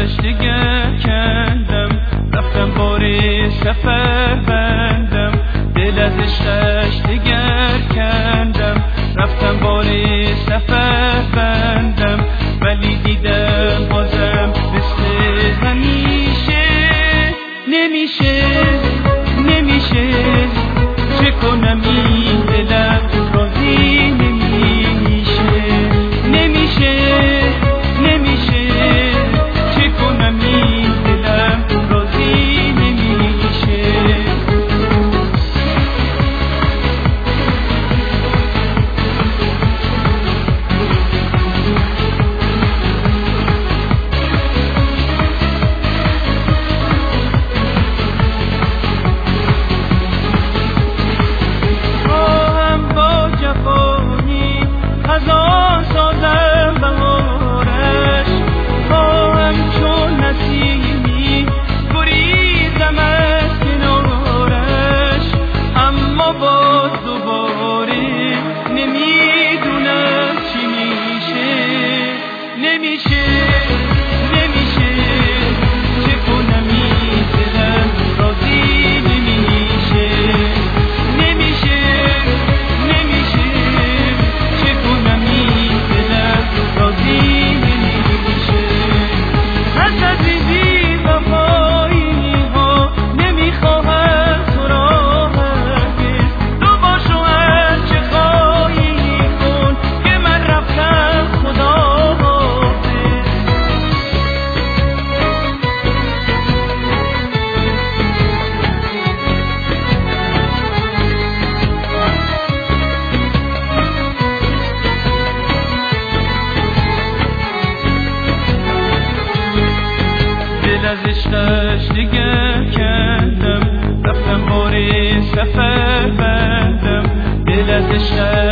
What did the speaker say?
عشقش دیگه کندم، رفتم باری سفر بندم. دل از عشقش دیگه کندم، رفتم باری سفر بندم. ولی دیدم بازم مثل همیشه نمیشه چه کنم این دلم راضی نمیشه چه کنم این دلم راضی نمیشه. از عشقش دیگه کندم، رفتم باری سفر بندم. دل از عشقش